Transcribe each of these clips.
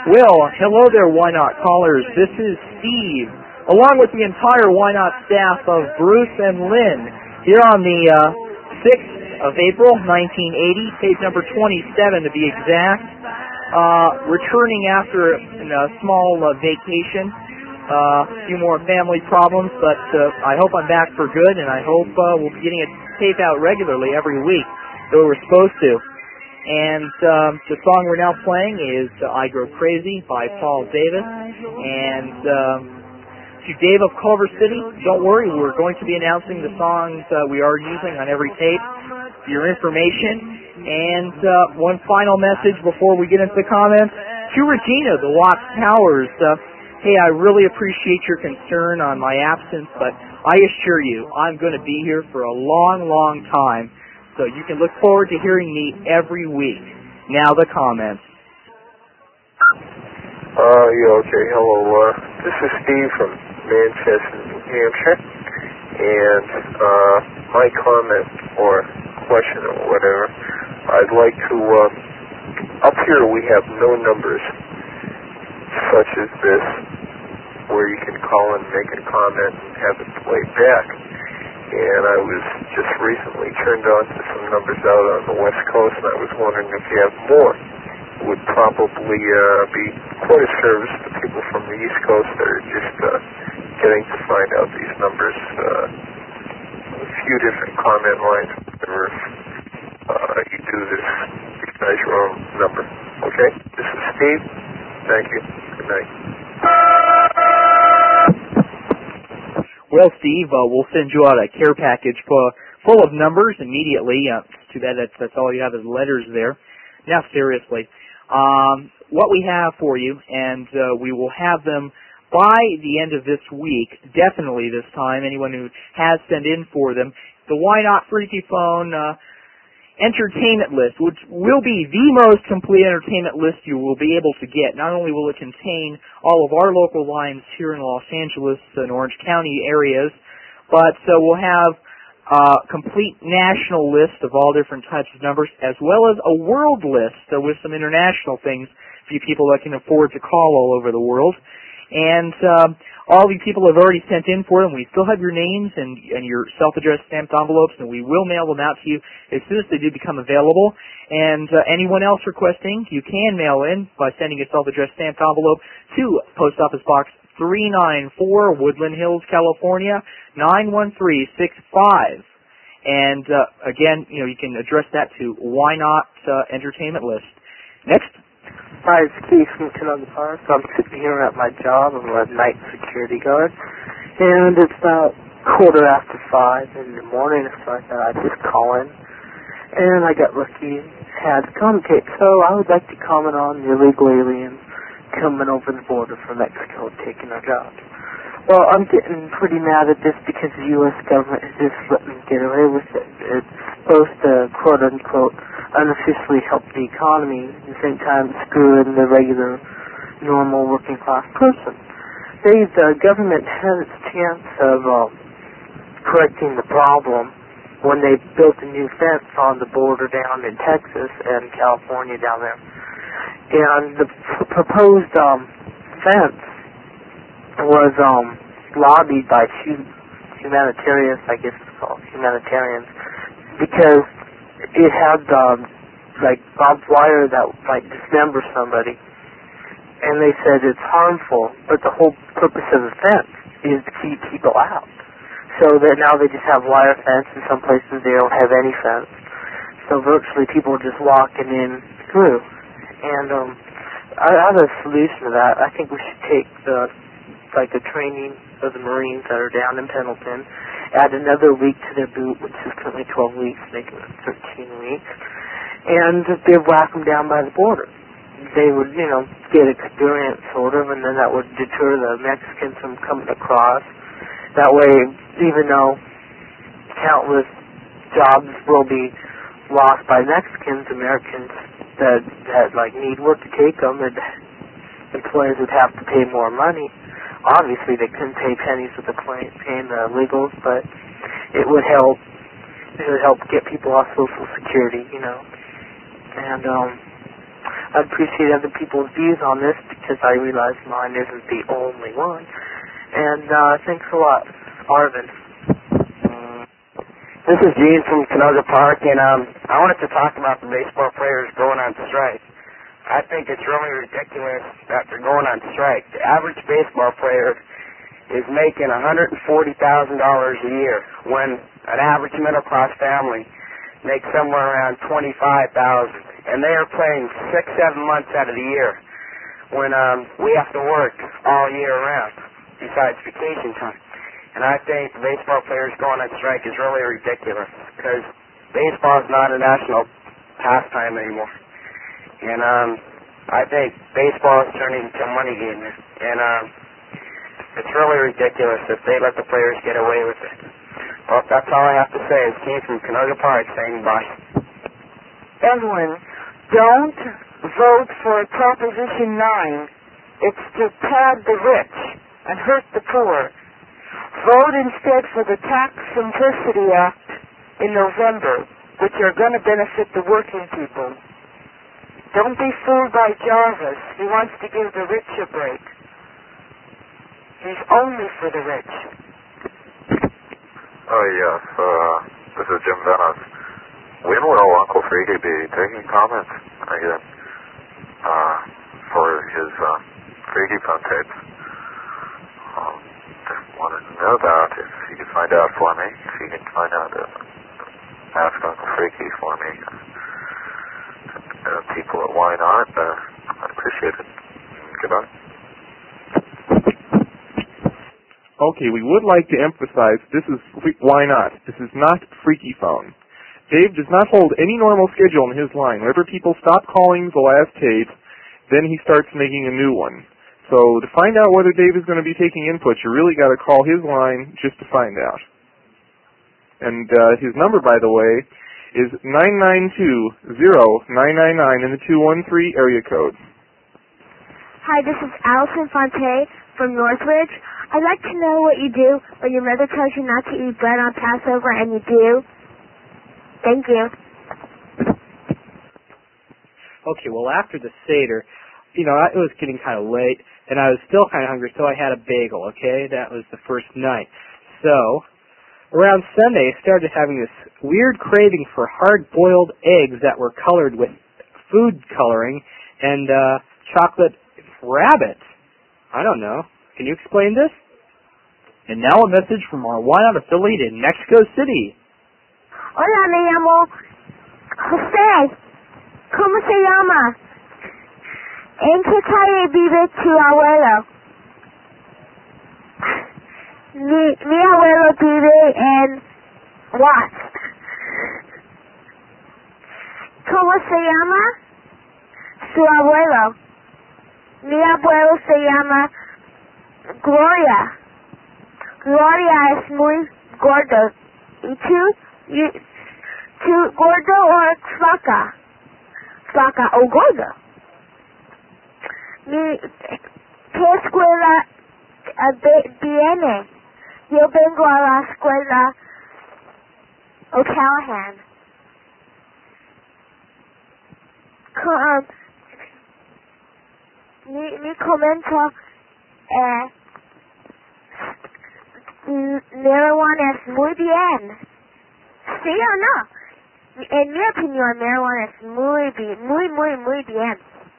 Well, hello there, Why Not callers. This is Steve, along with the entire Why Not staff of Bruce and Lynn, here on the 6th of April, 1980, tape number 27 to be exact, returning after a small vacation, a few more family problems, but I hope I'm back for good, and I hope we'll be getting a tape out regularly every week, though we're supposed to. And the song we're now playing is I Grow Crazy by Paul Davis. And to Dave of Culver City, don't worry, we're going to be announcing the songs we are using on every tape, your information. And one final message before we get into the comments. To Regina, the Watts Towers, hey, I really appreciate your concern on my absence, but I assure you, I'm going to be here for a long, long time. So you can look forward to hearing me every week. Now the comments. Okay, hello. This is Steve from Manchester, New Hampshire. And my comment or question or whatever, I'd like to, up here we have no numbers such as this, where you can call and make a comment and have it played back. And I was just recently turned on to some numbers out on the West Coast, and I was wondering if you have more. It would probably be quite a service to people from the East Coast that are just getting to find out these numbers. A few different comment lines, whatever. You do this, you guys your own number. Okay? This is Steve. Thank you. Good night. Well, Steve, we'll send you out a care package full of numbers immediately. Too bad that's all you have is letters there. Now, seriously, what we have for you, and we will have them by the end of this week, definitely this time, anyone who has sent in for them, the Why Not Freaky Phone entertainment list, which will be the most complete entertainment list you will be able to get. Not only will it contain all of our local lines here in Los Angeles and Orange County areas, but we'll have a complete national list of all different types of numbers, as well as a world list with some international things for you people that can afford to call all over the world. And all you people have already sent in for them. We still have your names and your self-addressed stamped envelopes, and we will mail them out to you as soon as they do become available. And anyone else requesting, you can mail in by sending a self-addressed stamped envelope to Post Office Box 394, Woodland Hills, California, 91365. And again, you can address that to Why Not Entertainment List. Next. Hi, it's Keith from Canada Park. I'm sitting here at my job. I'm a night security guard. And it's about 5:15 in the morning, so I thought I'd just call in. And I got lucky and had to communicate. So I would like to comment on the illegal aliens coming over the border from Mexico taking our jobs. Well, I'm getting pretty mad at this because the U.S. government has just let me get away with it. It's supposed to, quote-unquote, unofficially help the economy, at the same time screwing the regular, normal, working-class person. The government had its chance of correcting the problem when they built a new fence on the border down in Texas and California down there. And the proposed fence was lobbied by humanitarians, I guess it's called, humanitarians, because it had barbed wire that dismember somebody, and they said it's harmful, but the whole purpose of the fence is to keep people out. So that now they just have wire fence, in some places they don't have any fence. So virtually people are just walking in through. And I have a solution to that. I think we should take the training of the Marines that are down in Pendleton, add another week to their boot, which is currently 12 weeks, making it 13 weeks, and bivouac them down by the border. They would, get experience, sort of, and then that would deter the Mexicans from coming across. That way, even though countless jobs will be lost by Mexicans, Americans that need work to take them, and employers would have to pay more money. Obviously, they couldn't pay pennies with the paying the illegals, but it would help. It would help get people off Social Security, And I appreciate other people's views on this because I realize mine isn't the only one. And thanks a lot, Arvin. This is Gene from Canoga Park, and I wanted to talk about the baseball players going on strike. I think it's really ridiculous that they're going on strike. The average baseball player is making $140,000 a year when an average middle-class family makes somewhere around $25,000. And they are playing 6-7 months out of the year when we have to work all year round besides vacation time. And I think the baseball players going on strike is really ridiculous because baseball is not a national pastime anymore. And I think baseball is turning into a money game. And it's really ridiculous if they let the players get away with it. Well, that's all I have to say. It came from Canoga Park saying bye. Evelyn, don't vote for Proposition 9. It's to pad the rich and hurt the poor. Vote instead for the Tax Simplicity Act in November, which are going to benefit the working people. Don't be fooled by Jarvis. He wants to give the rich a break. He's only for the rich. Oh, yes. This is Jim Venice. When will Uncle Freaky be taking comments again for his Freaky Fun tapes? Just wanted to know that. If you could find out for me. If you can find out, ask Uncle Freaky for me. People at Why Not, I'd appreciate it. Goodbye. Okay, we would like to emphasize this is Why Not. This is not Freaky Phone. Dave does not hold any normal schedule in his line. Whenever people stop calling the last tape, then he starts making a new one. So to find out whether Dave is going to be taking input, you really got to call his line just to find out. And his number, by the way, is 992-0999 in the 213 area code. Hi, this is Allison Fonte from Northridge. I'd like to know what you do when your mother tells you not to eat bread on Passover and you do. Thank you. Okay, well, after the Seder, it was getting kind of late, and I was still kind of hungry, so I had a bagel, okay? That was the first night. So, around Sunday, I started having this weird craving for hard-boiled eggs that were colored with food coloring and chocolate rabbit. I don't know. Can you explain this? And now a message from our Why Not affiliate in Mexico City. Hola, me llamo José. ¿Cómo se llama? ¿En qué calle vive tu abuelo? Mi abuelo vive en Watts. ¿Cómo se llama? Su abuelo. Mi abuelo se llama Gloria. Gloria es muy gordo. ¿Y tú gordo o flaca? Flaca o gordo. ¿Qué escuela viene? Yo vengo a la escuela O'Callahan. Mi comento marihuana es muy bien. ¿Sí o no? En mi opinión, marihuana es muy bien, muy bien.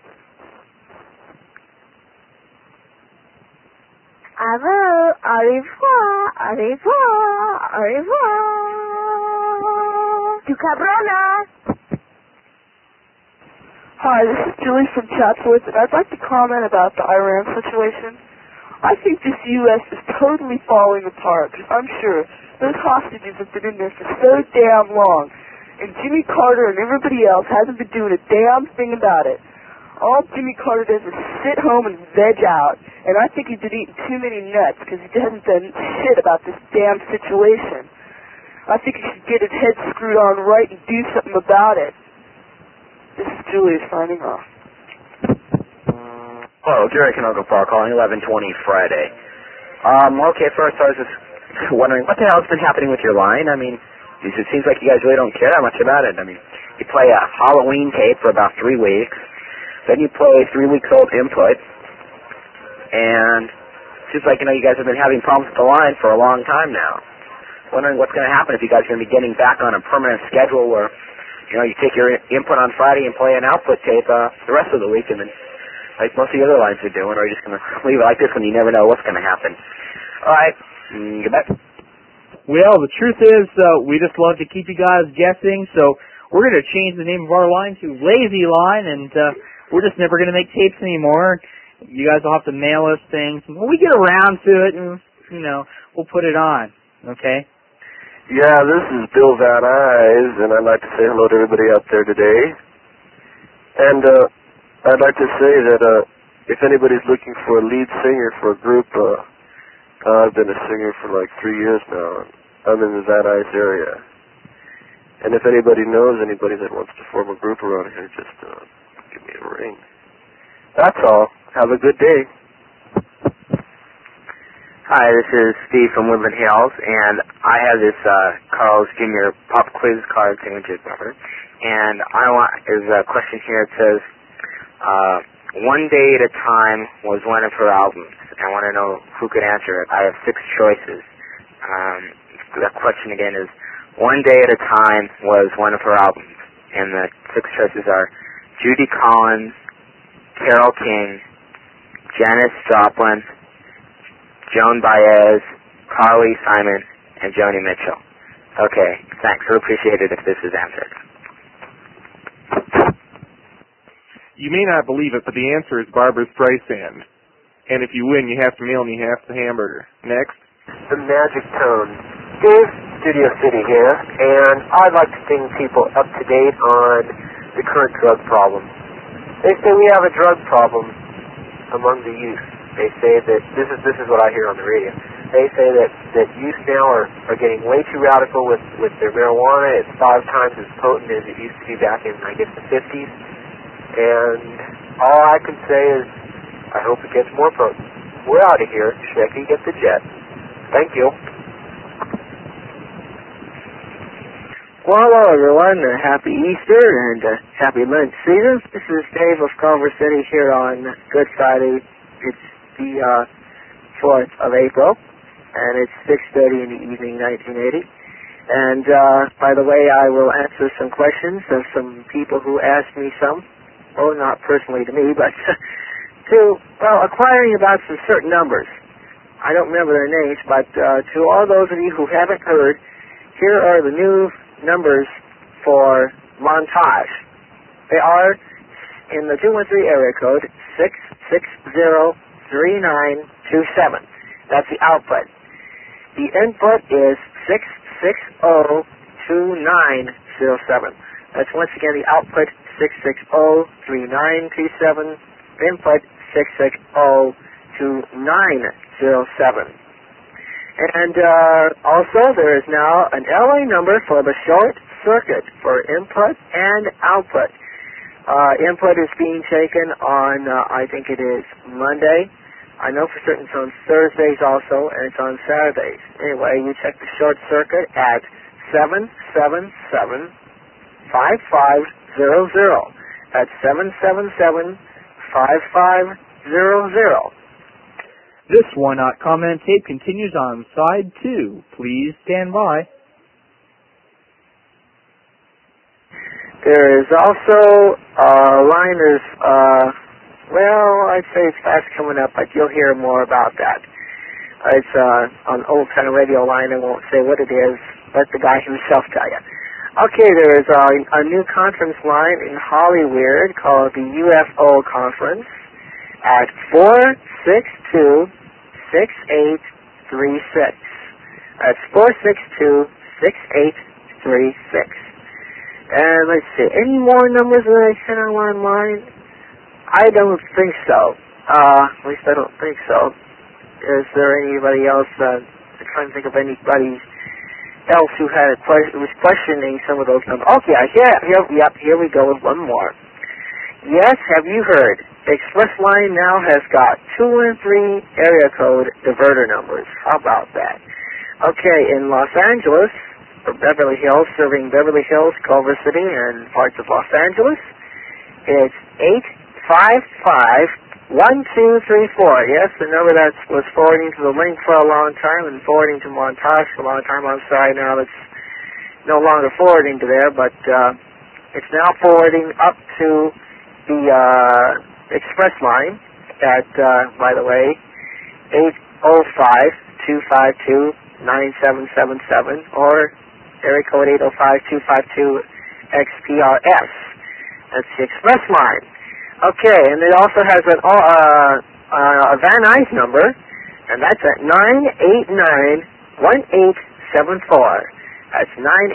Au revoir. Tu cabrona. Hi, this is Julie from Chatsworth, and I'd like to comment about the Iran situation. I think this U.S. is totally falling apart, because I'm sure those hostages have been in there for so damn long, and Jimmy Carter and everybody else hasn't been doing a damn thing about it. All Jimmy Carter does is sit home and veg out, and I think he's been eating too many nuts, because he hasn't done shit about this damn situation. I think he should get his head screwed on right and do something about it. This is Julia signing off. Hello, Jerry Canoga Park, calling 1120 Friday. Okay, first I was just wondering, what the hell has been happening with your line? I mean, it seems like you guys really don't care that much about it. I mean, you play a Halloween tape for about 3 weeks, Then you play 3 weeks old Input, and it seems like, you guys have been having problems with the line for a long time now. Wondering what's going to happen if you guys are going to be getting back on a permanent schedule where, you take your input on Friday and play an output tape the rest of the week, and then, like most of the other lines are doing, or are you just going to leave it like this when you never know what's going to happen? All right, goodbye. Well, the truth is, we just love to keep you guys guessing, so we're going to change the name of our line to Lazy Line, and we're just never going to make tapes anymore. You guys will have to mail us things. When we get around to it, and, we'll put it on, okay? Yeah, this is Bill Van Eyes, and I'd like to say hello to everybody out there today. And I'd like to say that if anybody's looking for a lead singer for a group, I've been a singer for like 3 years now. I'm in the Van Eyes area. And if anybody knows anybody that wants to form a group around here, just give me a ring. That's all. Have a good day. Hi, this is Steve from Woodland Hills, and I have this Carl's Jr. pop quiz card signature cover. And there's a question here. It says, One Day at a Time was one of her albums. I want to know who could answer it. I have 6 choices. The question again is, One Day at a Time was one of her albums. And the 6 choices are Judy Collins, Carole King, Janis Joplin, Joan Baez, Carly Simon, and Joni Mitchell. Okay, thanks. We'll appreciate it if this is answered. You may not believe it, but the answer is Barbra Streisand. And if you win, you have to mail me half the hamburger. Next. The Magic Tone. Dave, Studio City here, and I'd like to bring people up to date on the current drug problem. They say we have a drug problem among the youth. They say that, this is what I hear on the radio, they say that youth now are getting way too radical with their marijuana. It's 5 times as potent as it used to be back in, I guess, the 50s. And all I can say is, I hope it gets more potent. We're out of here. Shecky, get the jet. Thank you. Well, hello everyone. Happy Easter and happy Lent season. This is Dave of Culver City here on Good Friday. It's the 4th of April, and it's 6:30 in the evening, 1980. And by the way, I will answer some questions of some people who asked me some. Oh, not personally to me, but acquiring about some certain numbers. I don't remember their names, but to all those of you who haven't heard, here are the new numbers for Montage. They are in the 213 area code 6603927. That's the output. The input is 6602907. That's once again the output 6603927. Input 6602907. And also there is now an LA number for the short circuit for input and output. Input is being taken on, I think it is Monday. I know for certain it's on Thursdays also, and it's on Saturdays. Anyway, you check the short circuit at 777-5500. That's 777-5500. This one-out comment tape continues on side 2. Please stand by. There is also a line of, I'd say it's fast coming up, but you'll hear more about that. It's on an old kind of radio line. I won't say what it is. Let the guy himself tell you. Okay, there is a new conference line in Hollywood called the UFO Conference at 462-6836. That's 462-6836. And let's see, any more numbers that I sent online? I don't think so. At least I don't think so. Is there anybody else? I'm trying to think of anybody else who had was questioning some of those numbers. Okay, here we go with one more. Yes, have you heard? Express Line now has got 213 area code diverter numbers. How about that? Okay, in Los Angeles, or Beverly Hills, serving Beverly Hills, Culver City, and parts of Los Angeles, it's 551234. Yes, the number that was forwarding to the link for a long time and forwarding to Montage for a long time. I'm sorry now it's no longer forwarding to there, but it's now forwarding up to the express line at, by the way, 805-252-9777 or area code 805-252-XPRS. That's the express line. Okay, and it also has a Van Nuys number, and that's at 989-1874. That's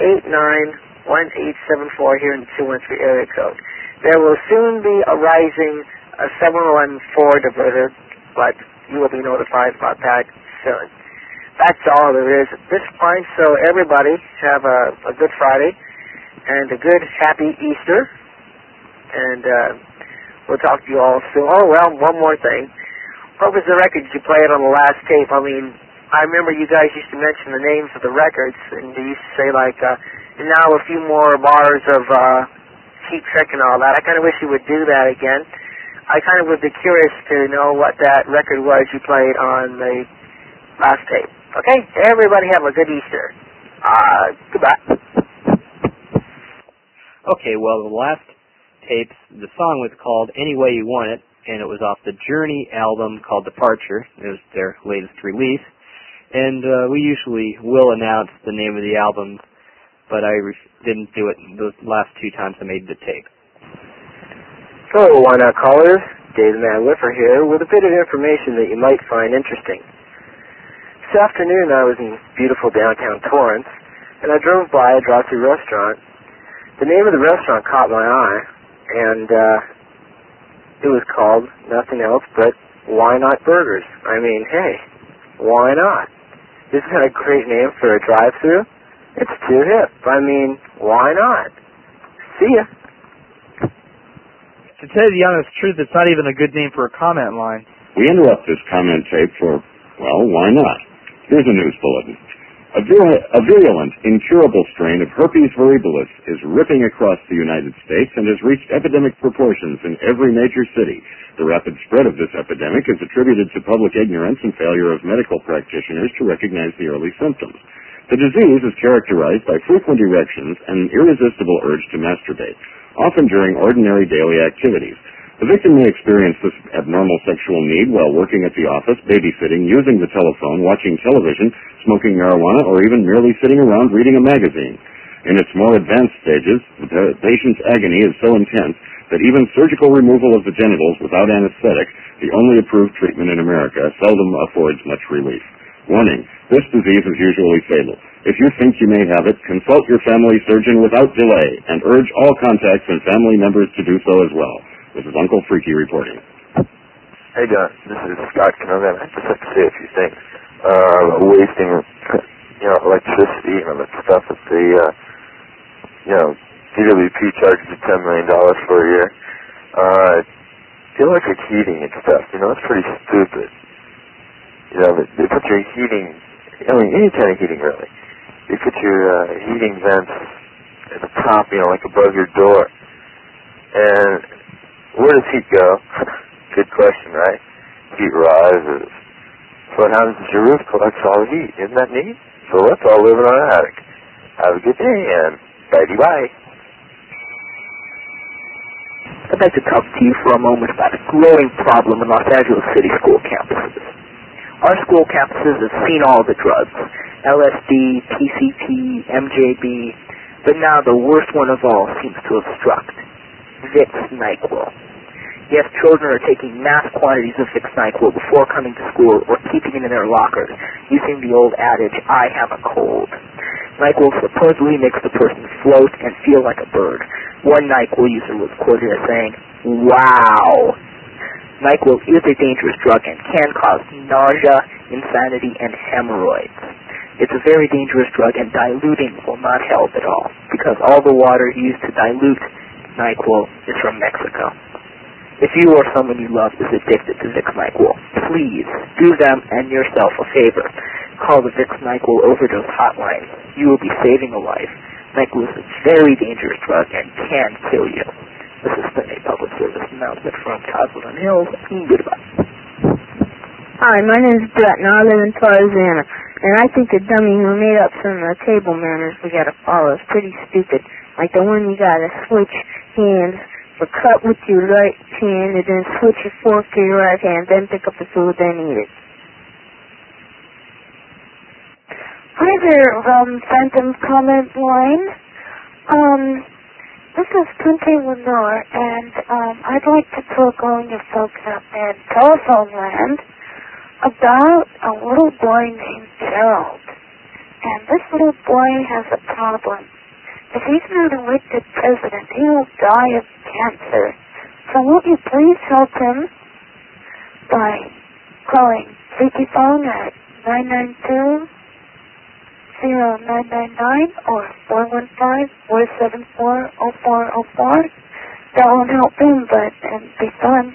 989-1874 here in the 213 area code. There will soon be a rising 714 diverter, but you will be notified about that soon. That's all there is at this point, so everybody have a good Friday and a good happy Easter, and we'll talk to you all soon. Oh, well, one more thing. What was the records you played on the last tape? I mean, I remember you guys used to mention the names of the records, and you used to say, like, now a few more bars of Cheap Trick and all that. I kind of wish you would do that again. I kind of would be curious to know what that record was you played on the last tape. Okay? Everybody have a good Easter. Goodbye. Okay, well, the last tapes, the song was called Any Way You Want It, and it was off the Journey album called Departure. It was their latest release. And we usually will announce the name of the album, but I didn't do it those last two times I made the tape. Hello, Why Not callers. Dave the Man Whiffer here with a bit of information that you might find interesting. This afternoon I was in beautiful downtown Torrance, and I drove by a drive-thru restaurant. The name of the restaurant caught my eye, and it was called nothing else but Why Not Burgers. I mean, hey, why not? Isn't that a great name for a drive-thru? It's too hip. I mean, why not? See ya. To tell you the honest truth, it's not even a good name for a comment line. We interrupt this comment tape for, well, why not? Here's a news bulletin. A virulent, incurable strain of herpes variabilis is ripping across the United States and has reached epidemic proportions in every major city. The rapid spread of this epidemic is attributed to public ignorance and failure of medical practitioners to recognize the early symptoms. The disease is characterized by frequent erections and an irresistible urge to masturbate, often during ordinary daily activities. The victim may experience this abnormal sexual need while working at the office, babysitting, using the telephone, watching television, smoking marijuana, or even merely sitting around reading a magazine. In its more advanced stages, the patient's agony is so intense that even surgical removal of the genitals without anesthetic, the only approved treatment in America, seldom affords much relief. Warning, this disease is usually fatal. If you think you may have it, consult your family surgeon without delay and urge all contacts and family members to do so as well. This is Uncle Freaky reporting. Hey, Don. This is Scott Canogan. I just have to say a few things. Wasting, electricity and all that stuff that the, DWP charges you $10 million for a year. The electric heating and stuff, it's pretty stupid. They put your heating, any kind of heating really. You put your heating vents at the top, like above your door. And where does heat go? Good question, right? Heat rises. So what happens is your roof collects all the heat. Isn't that neat? So let's all live in our attic. Have a good day, and bye-bye. I'd like to talk to you for a moment about a growing problem in Los Angeles City school campuses. Our school campuses have seen all the drugs, LSD, PCP, MJB, but now the worst one of all seems to have struck. Vicks NyQuil. Yes, children are taking mass quantities of Vicks NyQuil before coming to school or keeping it in their lockers, using the old adage, I have a cold. NyQuil supposedly makes the person float and feel like a bird. One NyQuil user was quoted as saying, wow. NyQuil is a dangerous drug and can cause nausea, insanity, and hemorrhoids. It's a very dangerous drug, and diluting will not help at all, because all the water used to dilute NyQuil is from Mexico. If you or someone you love is addicted to Vicks NyQuil, please do them and yourself a favor. Call the Vicks NyQuil overdose hotline. You will be saving a life. NyQuil is a very dangerous drug and can kill you. This has been a public service announcement from Cosmoland Hills. Goodbye. Hi, my name is Brett, and I live in Tarzana. And I think the dummy who made up some of the table manners we gotta follow is pretty stupid. Like the one you gotta switch hands, or cut with your right hand, and then switch your fork to your right hand, then pick up the food, then eat it. Hi there, Phantom Comment Line. This is Punte Lenore, and I'd like to talk all you folks out there in telephone land about a little boy named Gerald. And this little boy has a problem. If he's not elected president, he will die of cancer. So won't you please help him by calling Freaky Phone at 992-0999 or 415-474-0404. That won't help him, but it'll be fun.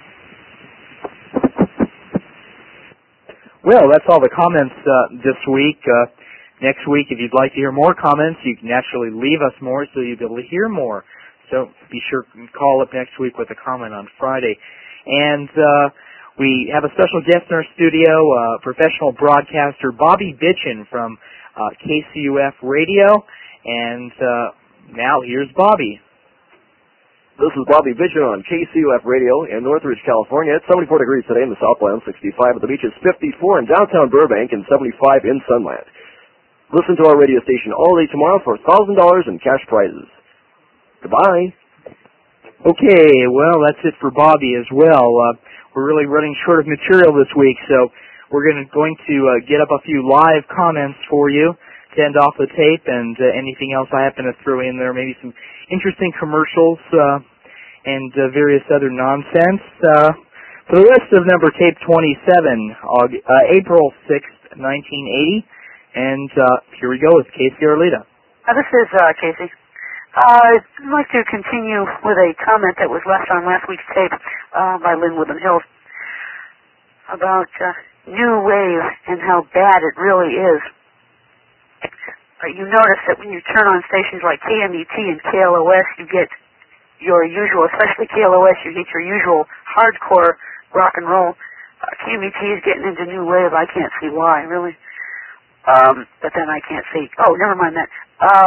Well, that's all the comments this week. Next week, if you'd like to hear more comments, you can actually leave us more so you'll be able to hear more. So be sure to call up next week with a comment on Friday. And we have a special guest in our studio, professional broadcaster Bobby Bitchin from KCUF Radio. And now here's Bobby. This is Bobby Bitchin on KCUF Radio in Northridge, California. It's 74 degrees today in the Southland, 65 at the beach, it's 54 in downtown Burbank, and 75 in Sunland. Listen to our radio station all day tomorrow for $1,000 in cash prizes. Goodbye. Okay, well, that's it for Bobby as well. We're really running short of material this week, so we're going to get up a few live comments for you to end off the tape, and anything else I happen to throw in there, maybe some interesting commercials and various other nonsense. For the rest of number tape 27, April 6th, 1980, and here we go with Casey Arlita. This is Casey. I'd like to continue with a comment that was left on last week's tape by Lynn Woodland Hills about new wave and how bad it really is. You notice that when you turn on stations like KMET and KLOS, you get your usual, especially KLOS, you get your usual hardcore rock and roll. KMET is getting into new wave. I can't see why, really. But then I can't see. Oh, never mind that.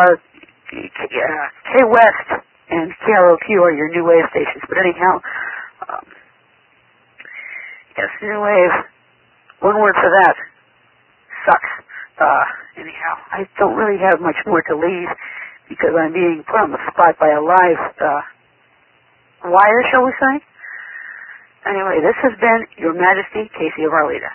K-West and KROQ are your new wave stations. But anyhow, yes, new wave. One word for that. Sucks. Anyhow, I don't really have much more to leave because I'm being put on the spot by a live wire, shall we say. Anyway, this has been Your Majesty, Casey of Arlita.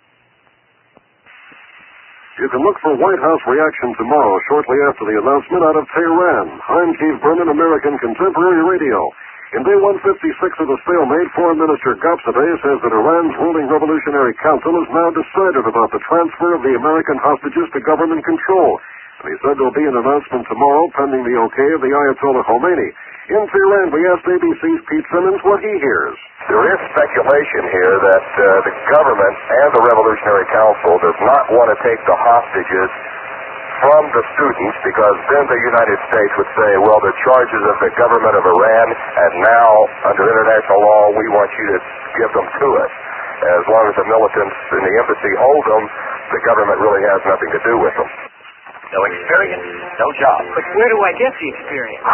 You can look for White House reaction tomorrow, shortly after the announcement out of Tehran. I'm Keith Berman, American Contemporary Radio. In day 156 of the stalemate, Foreign Minister Gopsadeh says that Iran's ruling Revolutionary Council has now decided about the transfer of the American hostages to government control. And he said there'll be an announcement tomorrow pending the okay of the Ayatollah Khomeini. In Tehran, we asked ABC's Pete Simmons what he hears. There is speculation here that the government and the Revolutionary Council does not want to take the hostages from the students because then the United States would say, well, the charges of the government of Iran, and now, under international law, we want you to give them to us. As long as the militants in the embassy hold them, the government really has nothing to do with them. No experience, no job. But where do I get the experience?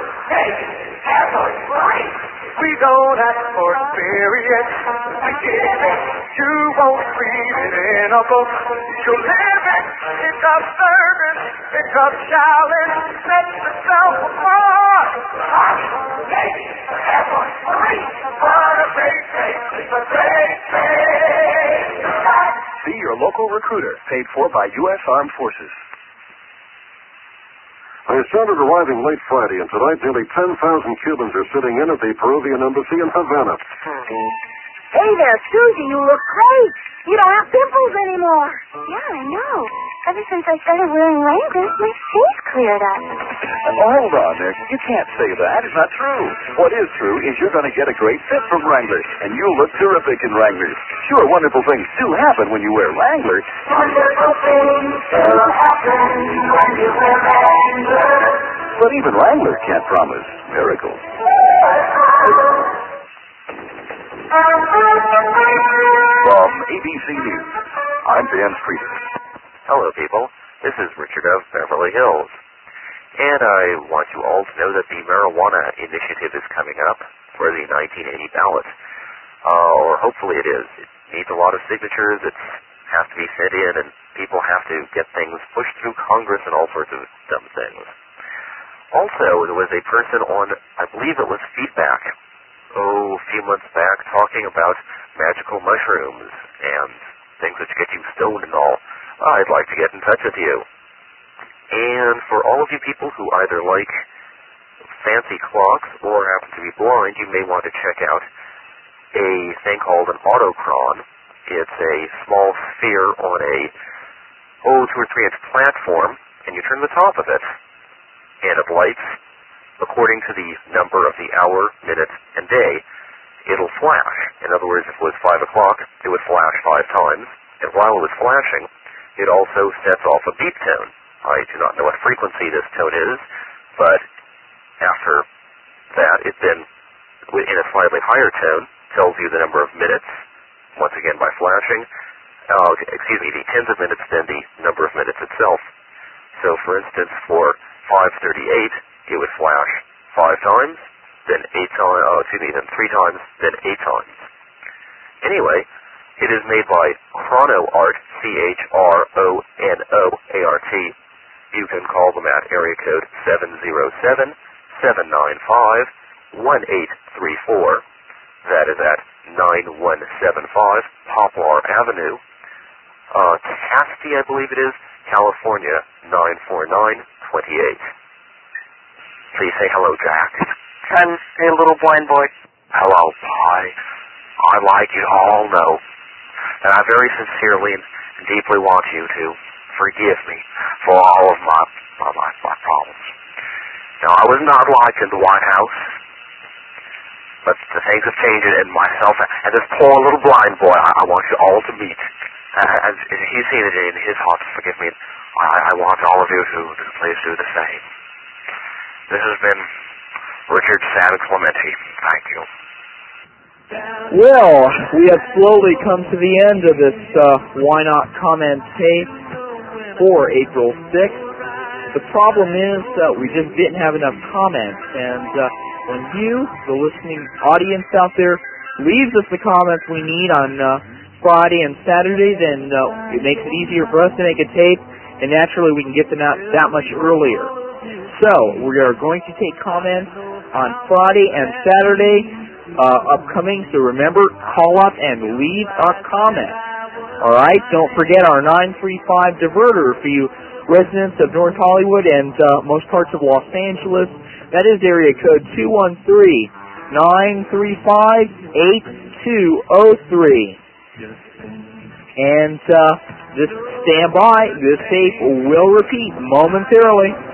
We don't ask for experience. We give it. You won't read it in a book. You live it. It's a service. It's a challenge. Set yourself apart. What a great day. It's a great day. Be your local recruiter, paid for by U.S. Armed Forces. I started arriving late Friday, and tonight nearly 10,000 Cubans are sitting in at the Peruvian embassy in Havana. Hey there, Susie, you look great. You don't have pimples anymore. Yeah, I know. Ever since I started wearing Wranglers, my face cleared up. Hold on there. You can't say that. It's not true. What is true is you're going to get a great fit from Wrangler, and you'll look terrific in Wranglers. Sure, wonderful things do happen when you wear Wrangler. Wonderful things do happen when you wear Wrangler. But even Wrangler can't promise miracles. From ABC News, I'm Dan Streeter. Hello, people. This is Richard of Beverly Hills. And I want you all to know that the marijuana initiative is coming up for the 1980 ballot. Or hopefully it is. It needs a lot of signatures. It has to be sent in, and people have to get things pushed through Congress and all sorts of dumb things. Also, there was a person on, I believe it was Feedback, a few months back, talking about magical mushrooms and things that get you stoned and all. I'd like to get in touch with you. And for all of you people who either like fancy clocks or happen to be blind, you may want to check out a thing called an autochron. It's a small sphere on a 2 or 3 inch platform, and you turn the top of it, and it lights according to the number of the hour, minute, and day. It'll flash. In other words, if it was 5 o'clock, it would flash 5 times, and while it was flashing, it also sets off a beep tone. I do not know what frequency this tone is, but after that, it then, in a slightly higher tone, tells you the number of minutes, once again by flashing, the tens of minutes, then the number of minutes itself. So, for instance, for 5:38, it would flash 5 times, then 8 times, then 3 times, then 8 times. Anyway, it is made by ChronoArt, ChronoArt. You can call them at area code 707-795-1834. That is at 9175 Poplar Avenue, Casti, I believe it is, California, 94928. Please say hello, Jack. I'm a little blind boy. Hello, Pi. I'd like you to all know that I very sincerely and deeply want you to forgive me for all of my problems. Now, I was not liked in the White House, but the things have changed, and myself and this poor little blind boy I want you all to meet. As he's seen it in his heart to forgive me, I want all of you to please do the same. This has been Richard San Clemente. Thank you. Well, we have slowly come to the end of this Why Not comment tape for April 6th. The problem is that we just didn't have enough comments, and when you, the listening audience out there, leaves us the comments we need on Friday and Saturday, then it makes it easier for us to make a tape, and naturally we can get them out that much earlier. So, we are going to take comments on Friday and Saturday upcoming, so remember, call up and leave a comment. Alright, don't forget our 935 diverter for you residents of North Hollywood and most parts of Los Angeles. That is area code 213-935-8203. And just stand by. This tape will repeat momentarily.